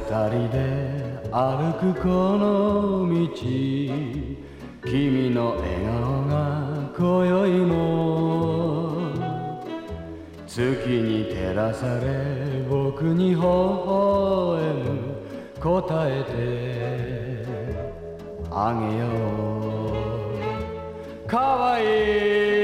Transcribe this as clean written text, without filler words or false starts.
人で歩くこの道、君の笑顔が今宵も月に照らされ僕に微笑む、答えてあげよう。かわいい